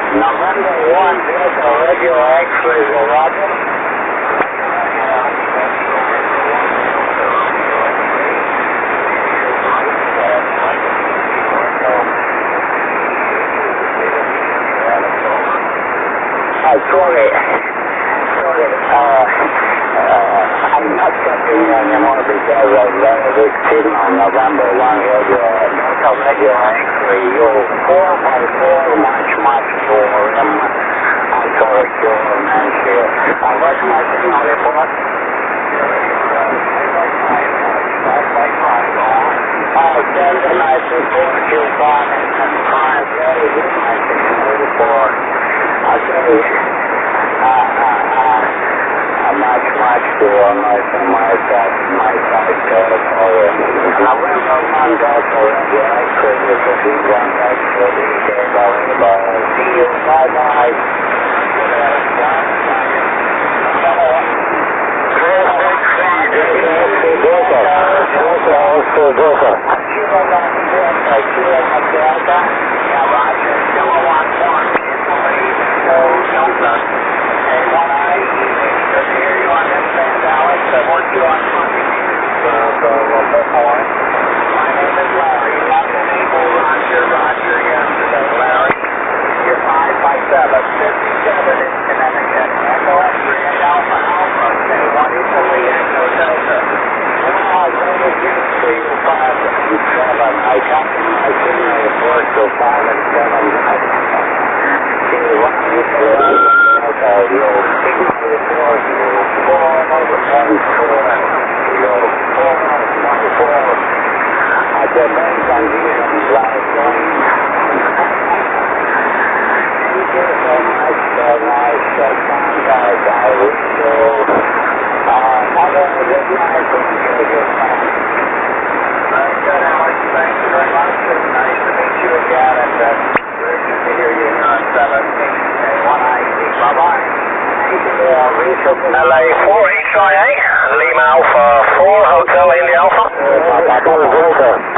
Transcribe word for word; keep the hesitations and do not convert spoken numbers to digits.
November one, Delta, regular X-ray, Roger. Uh, sorry, sorry, uh, uh, I'm not checking anymore because of uh, this signal November one radio, Delta radio X-ray, you four by four, much, much for him. I'm sorry to mention you. Uh, what's my signal report? Uh, send a nice report to Bob and Prime, very good, my signal report. Okay, uh, uh, uh, much, much too much on my side, my side, territory. November one, Delta, radio X-ray, this is the one X-ray, see you, bye-bye. I got my signal report to five and seven. See what you can do. Okay, your signal report, your four over twenty-four, your four over twenty-four. At the main conditions last one. Thank you so much, so nice, so kind, guys. I wish you uh, have a good night. Thank you, good Very good, Alex. Thank you very much. It's nice to meet you again, and uh, very good to hear you on seven eight one I C. Bye-bye. Thank you. Uh, L A four H I A, Lima Alpha four, Hotel India Alpha.